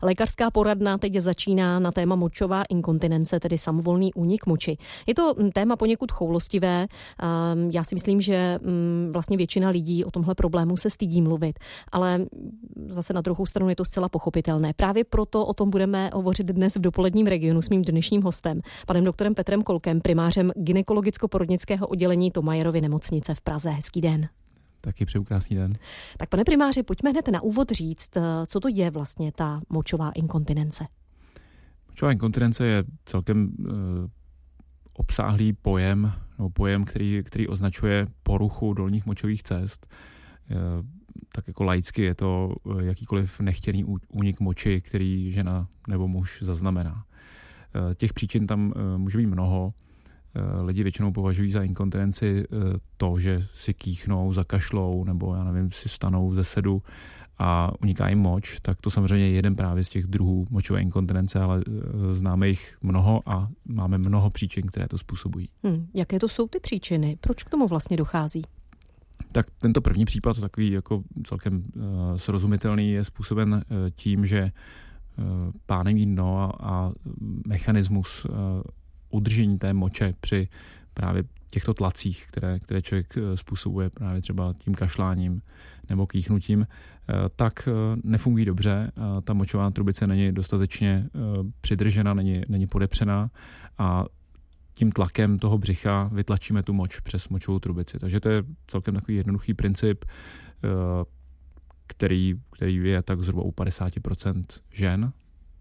Lékařská poradna teď začíná na téma močová inkontinence, tedy samovolný únik moči. Je to téma poněkud choulostivé. Já si myslím, že vlastně většina lidí o tomhle problému se stydí mluvit, ale zase na druhou stranu je to zcela pochopitelné. Právě proto o tom budeme hovořit dnes v dopoledním regionu s mým dnešním hostem, panem doktorem Petrem Kolkem, primářem gynekologicko-porodnického oddělení Thomayerovy nemocnice v Praze. Hezký den. Taky přeju krásný den. Tak pane primáři, pojďme hned na úvod říct, co to je vlastně ta močová inkontinence. Močová inkontinence je celkem obsáhlý pojem, nebo pojem, který označuje poruchu dolních močových cest. Tak jako laicky je to jakýkoliv nechtěný únik moči, který žena nebo muž zaznamená. Těch příčin tam může být mnoho. Lidi většinou považují za inkontinenci to, že si kýchnou, zakašlou nebo já nevím, si stanou ze sedu a uniká jim moč, tak to samozřejmě je jeden právě z těch druhů močové inkontinence, ale známe jich mnoho a máme mnoho příčin, které to způsobují. Jaké to jsou ty příčiny? Proč k tomu vlastně dochází? Tak tento první případ, takový jako celkem srozumitelný, je způsoben tím, že páneví dno a mechanismus udržení té moče při právě těchto tlacích, které člověk způsobuje právě třeba tím kašláním nebo kýchnutím, tak nefungují dobře. Ta močová trubice není dostatečně přidržena, není podepřená a tím tlakem toho břicha vytlačíme tu moč přes močovou trubici. Takže to je celkem takový jednoduchý princip, který je tak zhruba u 50% žen.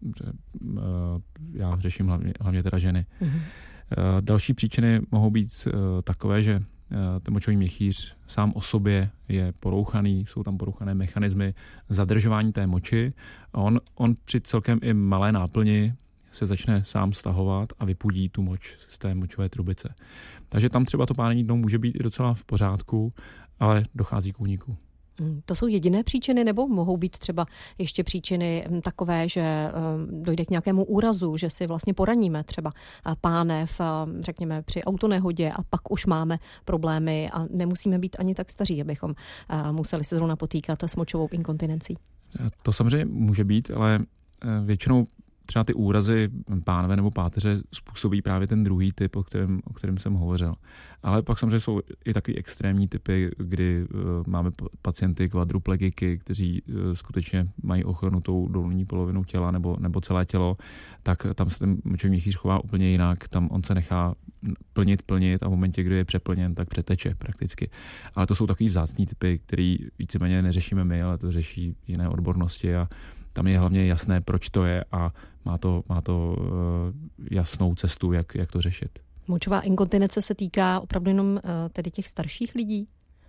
Já řeším hlavně teda ženy. Další příčiny mohou být takové, že ten močový měchýř sám o sobě je porouchaný, jsou tam porouchané mechanismy zadržování té moči a on při celkem i malé náplni se začne sám stahovat a vypudí tu moč z té močové trubice. Takže tam třeba to pánení dnou může být i docela v pořádku, ale dochází k úniku. To jsou jediné příčiny, nebo mohou být třeba ještě příčiny takové, že dojde k nějakému úrazu, že si vlastně poraníme třeba pánev, řekněme při autonehodě a pak už máme problémy a nemusíme být ani tak staří, abychom museli se zrovna potýkat s močovou inkontinencí. To samozřejmě může být, ale většinou třeba ty úrazy pánve nebo páteře způsobí právě ten druhý typ, o kterém jsem hovořil. Ale pak samozřejmě jsou i takový extrémní typy, kdy máme pacienty kvadruplegiky, kteří skutečně mají ochrnutou dolní polovinu těla nebo celé tělo, tak tam se ten močový měchýř chová úplně jinak. Tam on se nechá plnit a v momentě, kdy je přeplněn, tak přeteče prakticky. Ale to jsou takový vzácný typy, který víceméně neřešíme my, ale to řeší jiné odbornosti a tam je hlavně jasné, proč to je a má to jasnou cestu, jak to řešit. Močová inkontinence se týká opravdu jenom tedy těch starších lidí?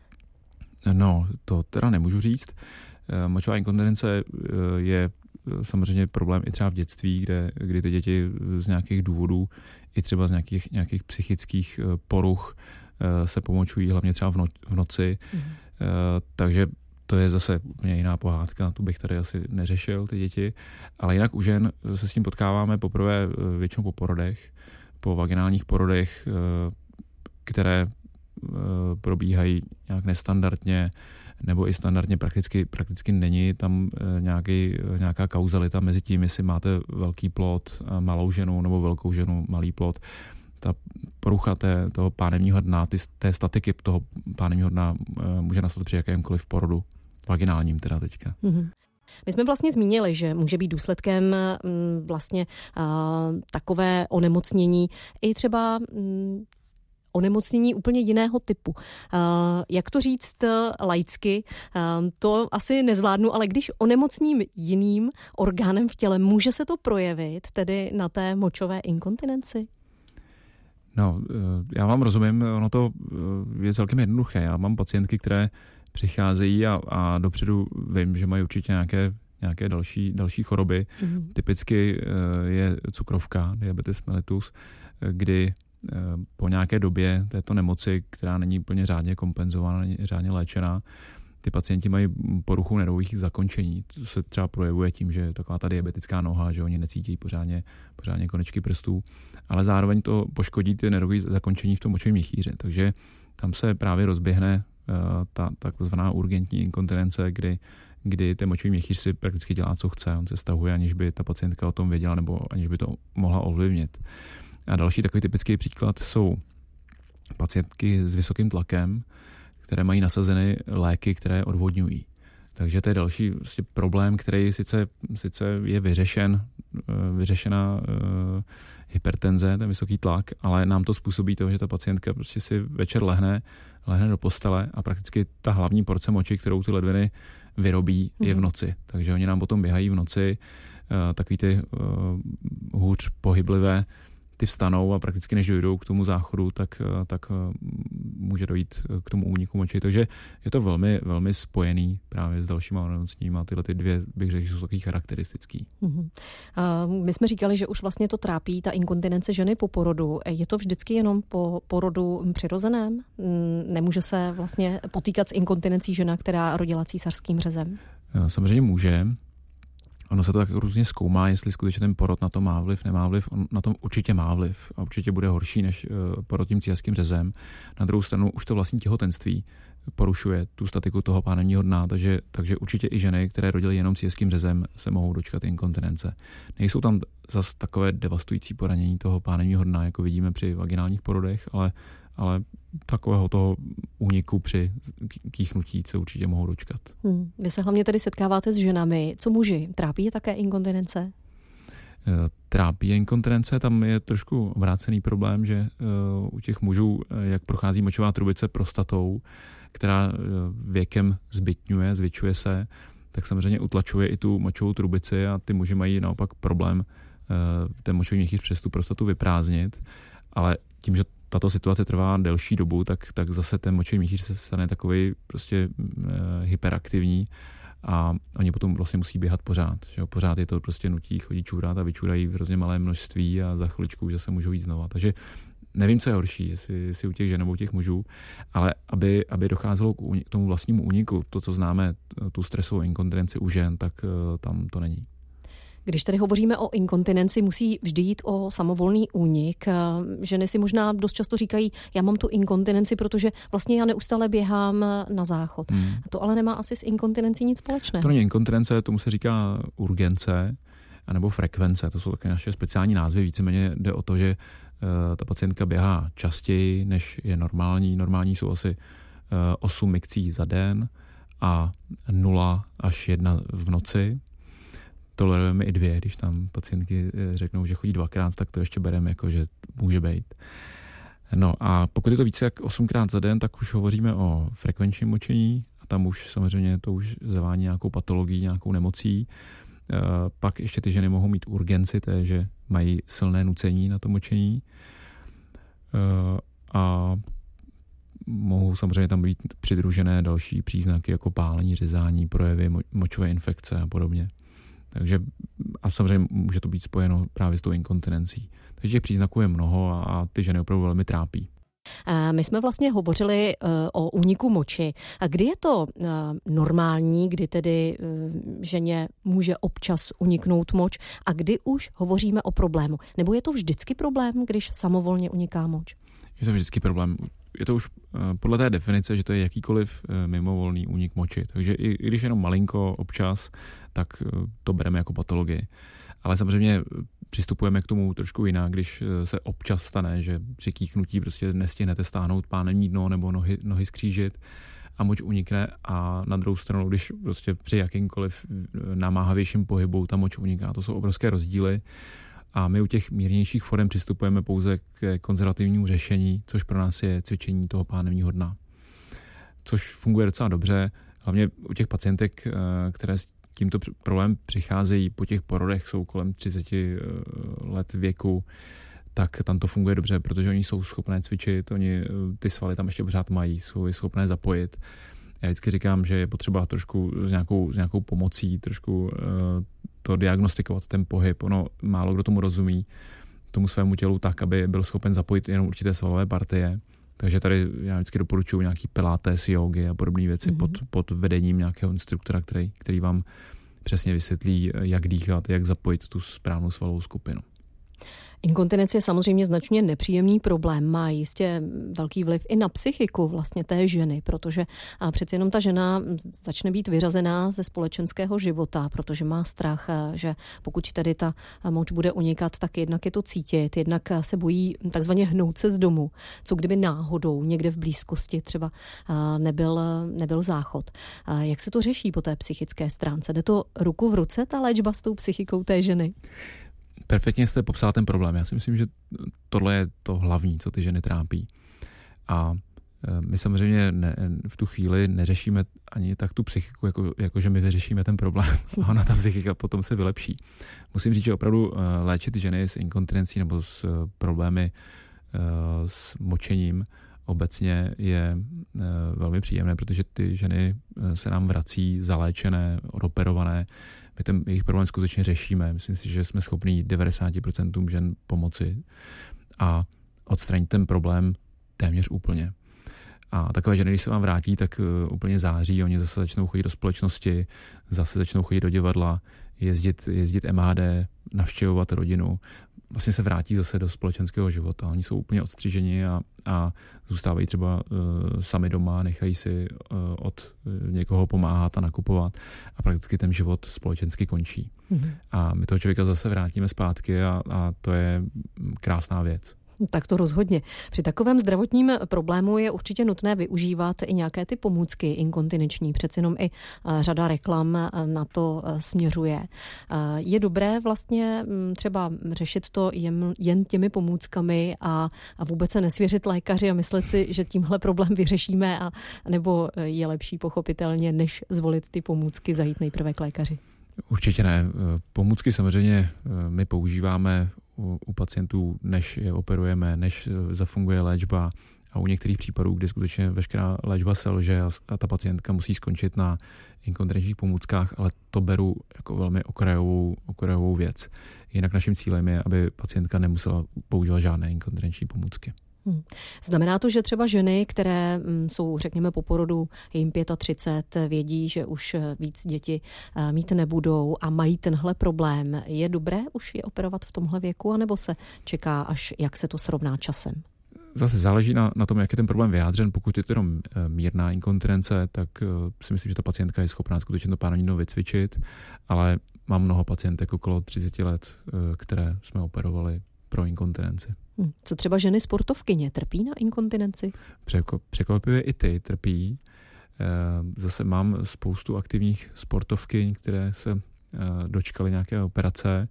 No, to teda nemůžu říct. Močová inkontinence je samozřejmě problém i třeba v dětství, kdy ty děti z nějakých důvodů, i třeba z nějakých psychických poruch se pomočují, hlavně třeba v noci. Takže to je zase úplně jiná pohádka, tu bych tady asi neřešil, ty děti. Ale jinak u žen se s tím potkáváme poprvé většinou po porodech, po vaginálních porodech, které probíhají nějak nestandardně, nebo i standardně prakticky není tam nějaká kauzalita mezi tím, jestli máte velký plod, malou ženu, nebo velkou ženu, malý plod. Ta porucha toho pánevního dna, té statiky toho pánevního dna může nastat při jakémkoliv porodu, vaginálním teda teďka. My jsme vlastně zmínili, že může být důsledkem vlastně takové onemocnění i třeba onemocnění úplně jiného typu. Jak to říct laicky, to asi nezvládnu, ale když onemocním jiným orgánem v těle, může se to projevit tedy na té močové inkontinenci? No, já vám rozumím, ono to je celkem jednoduché. Já mám pacientky, které přicházejí a dopředu vím, že mají určitě nějaké další choroby. Typicky je cukrovka, diabetes mellitus, kdy po nějaké době této nemoci, která není úplně řádně kompenzovaná, není řádně léčená, ty pacienti mají poruchu nervových zakončení. To se třeba projevuje tím, že je taková ta diabetická noha, že oni necítí pořádně konečky prstů, ale zároveň to poškodí ty nervové zakončení v tom močovém měchýři. Takže tam se právě rozběhne ta takzvaná urgentní inkontinence, kdy ten močový měchýř si prakticky dělá, co chce. On se stahuje, aniž by ta pacientka o tom věděla nebo aniž by to mohla ovlivnit. A další takový typický příklad jsou pacientky s vysokým tlakem, které mají nasazeny léky, které odvodňují. Takže to je další prostě problém, který sice je vyřešena hypertenze, ten vysoký tlak, ale nám to způsobí to, že ta pacientka prostě si večer lehne do postele a prakticky ta hlavní porce moči, kterou ty ledviny vyrobí, je v noci. Takže oni nám potom běhají v noci, takový ty hůř pohyblivé, ty vstanou a prakticky než dojdou k tomu záchodu, tak může dojít k tomu úniku moči. Takže je to velmi, velmi spojený právě s dalšíma onemocněními a tyhle ty dvě, bych řekl, jsou takový charakteristický. My jsme říkali, že už vlastně to trápí, ta inkontinence ženy po porodu. Je to vždycky jenom po porodu přirozeném? Nemůže se vlastně potýkat s inkontinencí žena, která rodila císařským řezem? Samozřejmě může. Ono se to tak různě zkoumá, jestli skutečně ten porod na to má vliv, nemá vliv. On na tom určitě má vliv a určitě bude horší než porod tím císařským řezem. Na druhou stranu už to vlastní těhotenství porušuje tu statiku toho pánevního dna, takže určitě i ženy, které rodily jenom císařským řezem, se mohou dočkat inkontinence. Nejsou tam zas takové devastující poranění toho pánevního dna, jako vidíme při vaginálních porodech, ale takového toho úniku při kýchnutí se určitě mohou dočkat. Vy se hlavně tady setkáváte s ženami. Co muži? Trápí je také inkontinence? Trápí je inkontinence, tam je trošku obrácený problém, že u těch mužů, jak prochází močová trubice prostatou, která věkem zvětšuje se, tak samozřejmě utlačuje i tu močovou trubici a ty muži mají naopak problém ten močový měchýř přes tu prostatu vyprázdnit, ale tím, že tato situace trvá delší dobu, tak zase ten močový měchýř se stane takový prostě hyperaktivní a oni potom vlastně musí běhat pořád. Že jo? Pořád je to prostě nutí chodit čůrat a vyčůrají v hrozně malé množství a za chviličku už zase můžou jít znova. Takže nevím, co je horší, jestli u těch žen nebo u těch mužů, ale aby docházelo k tomu vlastnímu úniku, to, co známe, tu stresovou inkontinenci u žen, tak tam to není. Když tady hovoříme o inkontinenci, musí vždy jít o samovolný únik. Ženy si možná dost často říkají, já mám tu inkontinenci, protože vlastně já neustále běhám na záchod. To ale nemá asi s inkontinencí nic společného. To není inkontinence, tomu se říká urgence anebo frekvence. To jsou také naše speciální názvy. Víceméně jde o to, že ta pacientka běhá častěji, než je normální. Normální jsou asi 8 mikcí za den a 0 až 1 v noci. Tolerujeme i 2, když tam pacientky řeknou, že chodí 2krát, tak to ještě bereme jako, že může být. No a pokud je to více jak 8krát za den, tak už hovoříme o frekvenčním močení a tam už samozřejmě to už zavání nějakou patologií, nějakou nemocí. Pak ještě ty ženy mohou mít urgenci, to je, že mají silné nucení na to močení a mohou samozřejmě tam být přidružené další příznaky jako pálení, řezání, projevy močové infekce a podobně. Takže a samozřejmě může to být spojeno právě s tou inkontinencí. Takže těch příznaků je mnoho a ty ženy opravdu velmi trápí. My jsme vlastně hovořili o úniku moči. A kdy je to normální, kdy tedy ženě může občas uniknout moč a kdy už hovoříme o problému? Nebo je to vždycky problém, když samovolně uniká moč? Je to vždycky problém. Je to už podle té definice, že to je jakýkoliv mimovolný únik moči. Takže i když jenom malinko občas, tak to bereme jako patologii. Ale samozřejmě přistupujeme k tomu trošku jinak, když se občas stane, že při kýchnutí prostě nestihnete stáhnout pánevní dno nebo nohy skřížit a moč unikne a na druhou stranu, když prostě při jakýmkoliv namáhavějším pohybu ta moč uniká. To jsou obrovské rozdíly. A my u těch mírnějších forem přistupujeme pouze k konzervativnímu řešení, což pro nás je cvičení toho pánevního dna. Což funguje docela dobře, hlavně u těch pacientek, které s tímto problémem přicházejí po těch porodech, jsou kolem 30 let věku, tak tam to funguje dobře, protože oni jsou schopné cvičit, oni ty svaly tam ještě pořád mají, jsou schopné zapojit. Já vždycky říkám, že je potřeba trošku s nějakou pomocí, trošku to diagnostikovat, ten pohyb. Ono málo kdo tomu rozumí, tomu svému tělu tak, aby byl schopen zapojit jenom určité svalové partie. Takže tady já vždycky doporučuji nějaký pilates, jógy a podobné věci pod vedením nějakého instruktora, který vám přesně vysvětlí, jak dýchat, jak zapojit tu správnou svalovou skupinu. Inkontinence je samozřejmě značně nepříjemný problém. Má jistě velký vliv i na psychiku vlastně té ženy, protože přeci jenom ta žena začne být vyřazená ze společenského života, protože má strach, že pokud tedy ta moč bude unikat, tak jednak je to cítit, jednak se bojí takzvaně hnout se z domu. Co kdyby náhodou někde v blízkosti třeba nebyl záchod. Jak se to řeší po té psychické stránce? Jde to ruku v ruce, ta léčba s tou psychikou té ženy? Perfektně jste popsala ten problém. Já si myslím, že tohle je to hlavní, co ty ženy trápí. A my samozřejmě v tu chvíli neřešíme ani tak tu psychiku, jako že my vyřešíme ten problém. A ona ta psychika potom se vylepší. Musím říct, že opravdu léčit ženy s inkontinencí nebo s problémy s močením obecně je velmi příjemné, protože ty ženy se nám vrací zaléčené, odoperované. My ten jejich problém skutečně řešíme. Myslím si, že jsme schopni 90% žen pomoci a odstranit ten problém téměř úplně. A takové ženy, když se vám vrátí, tak úplně září, oni zase začnou chodit do společnosti, zase začnou chodit do divadla, jezdit MHD, navštěvovat rodinu. Vlastně se vrátí zase do společenského života. Oni jsou úplně odstřiženi a zůstávají třeba sami doma, nechají si od někoho pomáhat a nakupovat a prakticky ten život společensky končí. Mm-hmm. A my toho člověka zase vrátíme zpátky a to je krásná věc. Tak to rozhodně. Při takovém zdravotním problému je určitě nutné využívat i nějaké ty pomůcky inkontinenční. Přeci jenom i řada reklam na to směřuje. Je dobré vlastně třeba řešit to jen těmi pomůckami a vůbec se nesvěřit lékaři a myslet si, že tímhle problém vyřešíme, nebo je lepší pochopitelně, než zvolit ty pomůcky, zajít nejprve k lékaři? Určitě ne. Pomůcky samozřejmě my používáme u pacientů, než je operujeme, než zafunguje léčba a u některých případů, kdy skutečně veškerá léčba selže a ta pacientka musí skončit na inkontinenčních pomůckách, ale to beru jako velmi okrajovou věc. Jinak naším cílem je, aby pacientka nemusela používat žádné inkontinenční pomůcky. Znamená to, že třeba ženy, které jsou, řekněme, po porodu, jim 35, vědí, že už víc děti mít nebudou a mají tenhle problém. Je dobré už je operovat v tomhle věku, anebo se čeká, až jak se to srovná časem? Zase záleží na tom, jak je ten problém vyjádřen. Pokud je to jenom mírná inkontinence, tak si myslím, že ta pacientka je schopná skutečně to pánevní vycvičit, ale mám mnoho pacientek okolo 30 let, které jsme operovali pro inkontinenci. Co třeba ženy sportovkyně trpí na inkontinenci? Překvapivě i ty trpí. Zase mám spoustu aktivních sportovkyň, které se dočkaly nějaké operace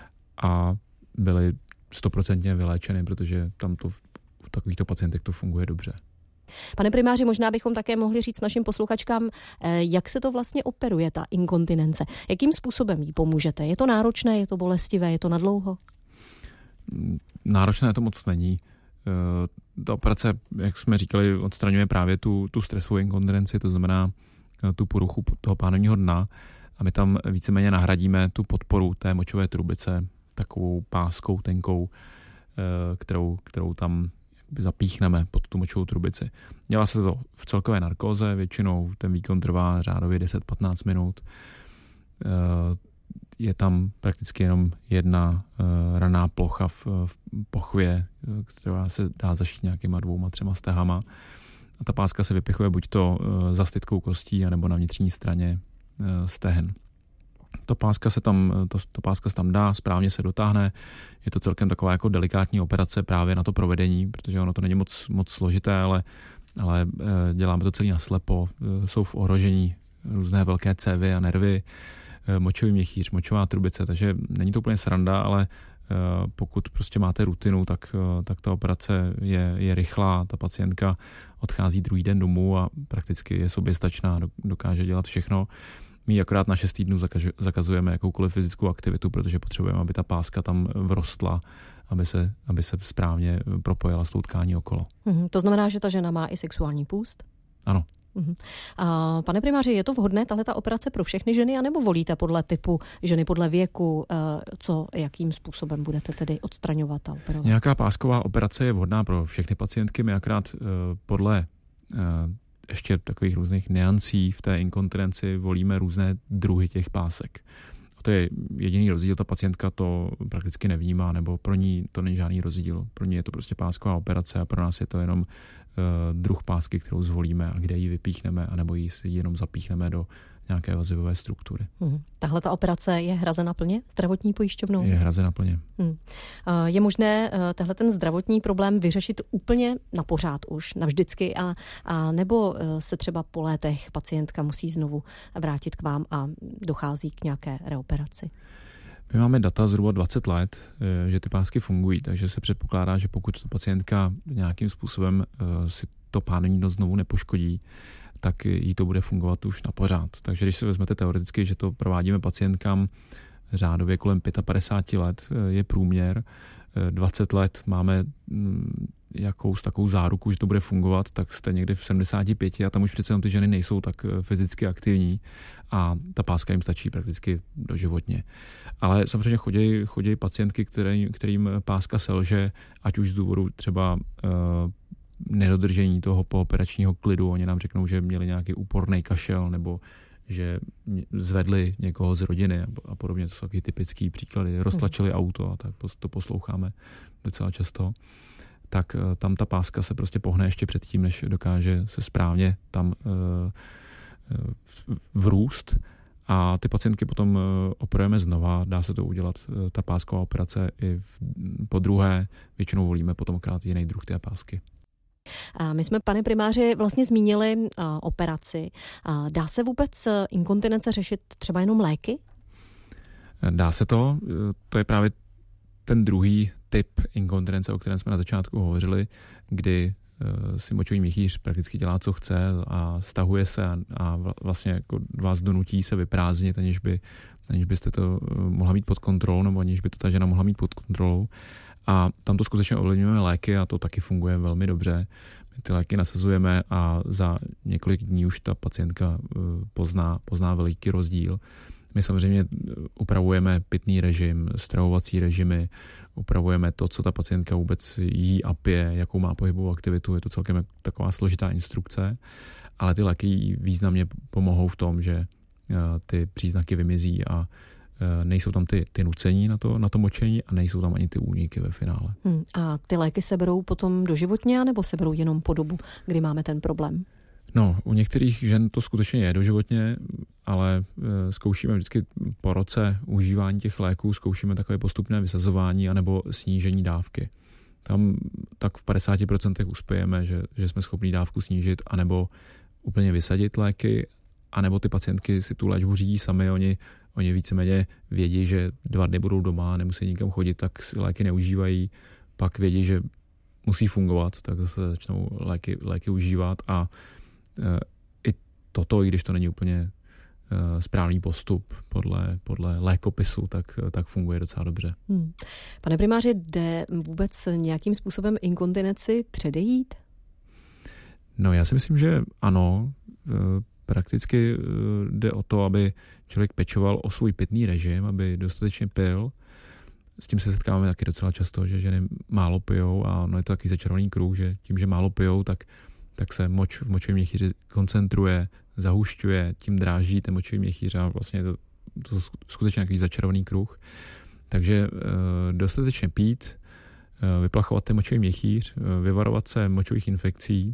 a byly 100% vyléčeny, protože tam to u takovýchto pacientek to funguje dobře. Pane primáři, možná bychom také mohli říct našim posluchačkám, jak se to vlastně operuje, ta inkontinence. Jakým způsobem jí pomůžete? Je to náročné, je to bolestivé, je to nadlouho? Náročné to moc není. Ta operace, jak jsme říkali, odstraňuje právě tu stresovou inkontinenci, to znamená tu poruchu toho pánevního dna a my tam víceméně nahradíme tu podporu té močové trubice takovou páskou tenkou, kterou tam zapíchneme pod tu močovou trubici. Dělá se to v celkové narkóze, většinou ten výkon trvá řádově 10-15 minut. Je tam prakticky jenom jedna raná plocha v pochvě, která se dá zašít nějakýma 2-3 stehama. A ta páska se vypichuje buď to za stytkou kostí, anebo na vnitřní straně stehen. Ta páska se tam dá, správně se dotáhne. Je to celkem taková jako delikátní operace právě na to provedení, protože ono to není moc složité, ale děláme to celý naslepo. Jsou v ohrožení různé velké cévy a nervy, močový měchýř, močová trubice, takže není to úplně sranda, ale pokud prostě máte rutinu, tak ta operace je rychlá, ta pacientka odchází druhý den domů a prakticky je soběstačná, dokáže dělat všechno. My akorát na 6 týdnů zakazujeme jakoukoliv fyzickou aktivitu, protože potřebujeme, aby ta páska tam vrostla, aby se správně propojila s tou tkání okolo. To znamená, že ta žena má i sexuální půst? Ano. A pane primáři, je to vhodné tahleta operace pro všechny ženy, anebo volíte podle typu ženy, podle věku, jakým způsobem budete tedy odstraňovat a operovat? Nějaká pásková operace je vhodná pro všechny pacientky, my akorát podle ještě takových různých nuancí v té inkontinenci volíme různé druhy těch pásek. To je jediný rozdíl, ta pacientka to prakticky nevnímá, nebo pro ní to není žádný rozdíl. Pro ní je to prostě pásková operace a pro nás je to jenom druh pásky, kterou zvolíme a kde ji vypíchneme, anebo ji si jenom zapíchneme do nějaké vazivové struktury. Tahle ta operace je hrazena plně zdravotní pojišťovnou? Je hrazena plně. Je možné tehle ten zdravotní problém vyřešit úplně na pořád už, navždycky, a nebo se třeba po létech pacientka musí znovu vrátit k vám a dochází k nějaké reoperaci? My máme data zhruba 20 let, že ty pásky fungují, takže se předpokládá, že pokud pacientka nějakým způsobem si to pánevní dno znovu nepoškodí, tak jí to bude fungovat už na pořád. Takže když si vezmete teoreticky, že to provádíme pacientkám řádově kolem 55 let je průměr, 20 let máme takovou záruku, že to bude fungovat, tak jste někde v 75 a tam už přece ty ženy nejsou tak fyzicky aktivní a ta páska jim stačí prakticky doživotně. Ale samozřejmě chodí pacientky, kterým páska selže, ať už z důvodu třeba nedodržení toho pooperačního klidu. Oni nám řeknou, že měli nějaký úporný kašel nebo že zvedli někoho z rodiny a podobně. To jsou taky typický příklady. Roztlačili auto a tak to posloucháme docela často. Tak tam ta páska se prostě pohne ještě předtím, než dokáže se správně tam vrůst. A ty pacientky potom operujeme znova. Dá se to udělat, ta pásková operace i po druhé. Většinou volíme potom krát jiný druh té pásky. My jsme, pane primáři, vlastně zmínili operaci. Dá se vůbec inkontinence řešit třeba jenom léky? Dá se to. To je právě ten druhý typ inkontinence, o kterém jsme na začátku hovořili, kdy si močový měchýř prakticky dělá, co chce a stahuje se a vlastně jako vás donutí se vyprázdnit, aniž byste to mohla mít pod kontrolou, nebo aniž by to ta žena mohla mít pod kontrolou. A tam to skutečně ovlivňujeme léky a to taky funguje velmi dobře. My ty léky nasazujeme a za několik dní už ta pacientka pozná veliký rozdíl. My samozřejmě upravujeme pitný režim, stravovací režimy, upravujeme to, co ta pacientka vůbec jí a pije, jakou má pohybovou aktivitu. Je to celkem taková složitá instrukce, ale ty léky významně pomohou v tom, že ty příznaky vymizí a nejsou tam ty nucení na to močení a nejsou tam ani ty úniky ve finále. A ty léky se berou potom doživotně, anebo se berou jenom po dobu, kdy máme ten problém? No, u některých žen to skutečně je doživotně, ale zkoušíme vždycky po roce užívání těch léků, zkoušíme takové postupné vysazování anebo snížení dávky. Tam tak v 50% uspějeme, že jsme schopni dávku snížit anebo úplně vysadit léky, anebo ty pacientky si tu léčbu řídí sami, oni víceméně vědí, že 2 dny budou doma, nemusí nikam chodit, tak si léky neužívají, pak vědí, že musí fungovat, tak se začnou léky užívat a i toto, i když to není úplně správný postup podle lékopisu, tak funguje docela dobře. Pane primáři, jde vůbec nějakým způsobem inkontinenci předejít? No, já si myslím, že ano. Prakticky jde o to, aby člověk pečoval o svůj pitný režim, aby dostatečně pil. S tím se setkáváme taky docela často, že ženy málo pijou a je to takový začarovaný kruh, že tím, že málo pijou, tak se moč v močovém měchýři koncentruje, zahušťuje, tím dráží ten močový měchýř a vlastně je to skutečně takový začarovaný kruh. Takže dostatečně pít, vyplachovat ten močový měchýř, vyvarovat se močových infekcí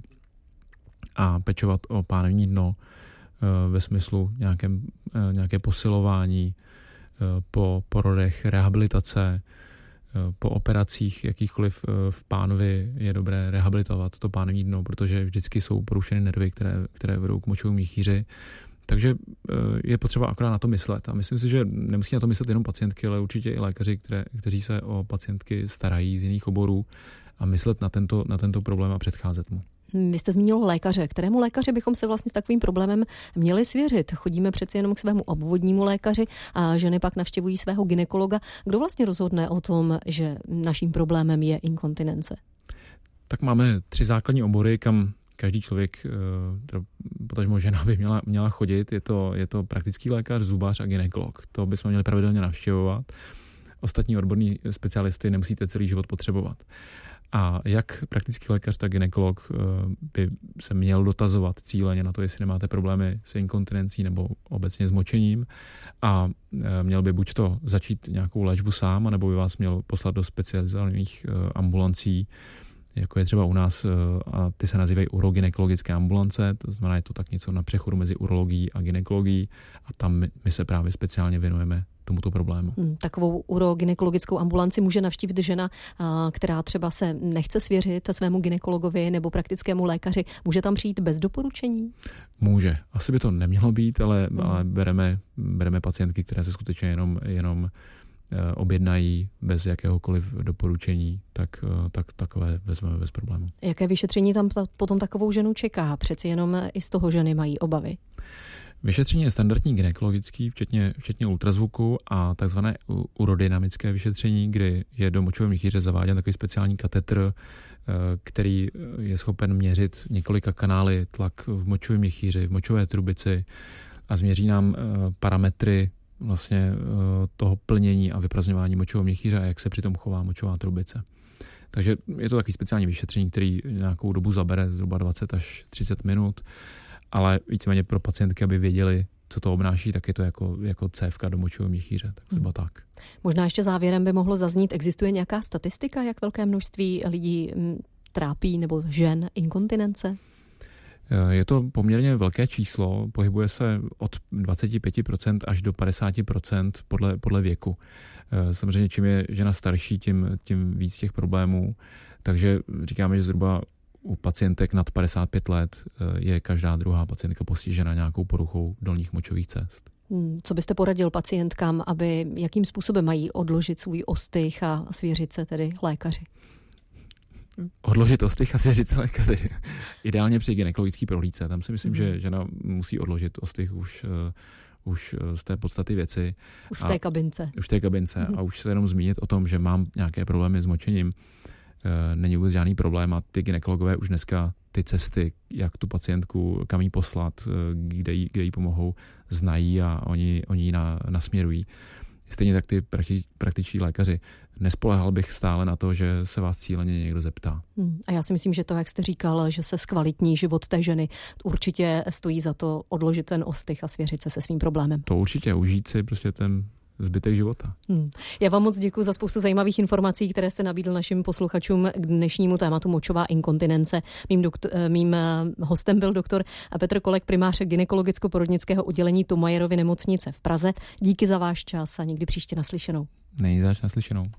a pečovat o pánevní dno ve smyslu nějaké posilování, po porodech, rehabilitace, po operacích jakýchkoliv v pánovi je dobré rehabilitovat to pánevní dno, protože vždycky jsou porušeny nervy, které vedou k močovému měchýři. Takže je potřeba akorát na to myslet. A myslím si, že nemusí na to myslet jenom pacientky, ale určitě i lékaři, kteří se o pacientky starají z jiných oborů a myslet na tento problém a předcházet mu. Vy jste zmínil lékaře. Kterému lékaři bychom se vlastně s takovým problémem měli svěřit? Chodíme přeci jenom k svému obvodnímu lékaři a ženy pak navštěvují svého gynekologa. Kdo vlastně rozhodne o tom, že naším problémem je inkontinence? Tak máme 3 základní obory, kam každý člověk, potažmo žena by měla chodit. Je to praktický lékař, zubař a gynekolog. To bychom měli pravidelně navštěvovat. ostatní odborní specialisty nemusíte celý život potřebovat. A jak praktický lékař, tak gynekolog by se měl dotazovat cíleně na to, jestli nemáte problémy s inkontinencí nebo obecně s močením, a měl by buď to začít nějakou léčbu sám, nebo by vás měl poslat do specializovaných ambulancí, jako je třeba u nás, a ty se nazývají urogynekologické ambulance, to znamená, je to tak něco na přechodu mezi urologií a gynekologií, a tam my se právě speciálně věnujeme tomuto problému. Takovou urogynekologickou ambulanci může navštívit žena, která třeba se nechce svěřit svému gynekologovi nebo praktickému lékaři. Může tam přijít bez doporučení? Může. Asi by to nemělo být, ale bereme pacientky, které se skutečně jenom objednají bez jakéhokoliv doporučení, tak takové vezmeme bez problému. Jaké vyšetření tam potom takovou ženu čeká? Přeci jenom i z toho ženy mají obavy. Vyšetření je standardní gynekologický, včetně ultrazvuku, a takzvané urodynamické vyšetření, kdy je do močového měchýře zaváděn takový speciální katetr, který je schopen měřit několika kanály tlak v močovém měchýři, v močové trubici, a změří nám parametry vlastně toho plnění a vyprazňování močového měchýře a jak se přitom chová močová trubice. Takže je to takový speciální vyšetření, který nějakou dobu zabere, zhruba 20 až 30 minut, ale víceméně pro pacientky, aby věděli, co to obnáší, tak je to jako cévka do močového měchýře, tak zhruba tak. Možná ještě závěrem by mohlo zaznít, existuje nějaká statistika, jak velké množství lidí trápí nebo žen inkontinence? Je to poměrně velké číslo, pohybuje se od 25% až do 50% podle věku. Samozřejmě, čím je žena starší, tím víc těch problémů, takže říkáme, že zhruba u pacientek nad 55 let je každá druhá pacientka postižena nějakou poruchou dolních močových cest. Co byste poradil pacientkám, jakým způsobem mají odložit svůj ostych a svěřit se tedy lékaři? Odložit ostych a svěřit se lékaři. Ideálně při gynekologické prohlídce. Tam si myslím, že žena musí odložit ostych už z té podstaty věci. Už v té kabince. Už v té kabince. A už se jenom zmínit o tom, že mám nějaké problémy s močením, není vůbec žádný problém, a ty gynekologové už dneska ty cesty, jak tu pacientku, kam jí poslat, kde jí pomohou, znají a oni ji nasměrují. Stejně tak ty praktičtí lékaři. Nespoléhal bych stále na to, že se vás cíleně někdo zeptá. A já si myslím, že to, jak jste říkal, že se zkvalitní život té ženy, určitě stojí za to odložit ten ostych a svěřit se svým problémem. To určitě, užít si prostě ten zbytek života. Já vám moc děkuji za spoustu zajímavých informací, které jste nabídl našim posluchačům k dnešnímu tématu močová inkontinence. Mým hostem byl doktor Petr Kolek, primář gynekologicko-porodnického oddělení Thomayerovy nemocnice v Praze. Díky za váš čas a někdy příště naslyšenou. Není zač naslyšenou.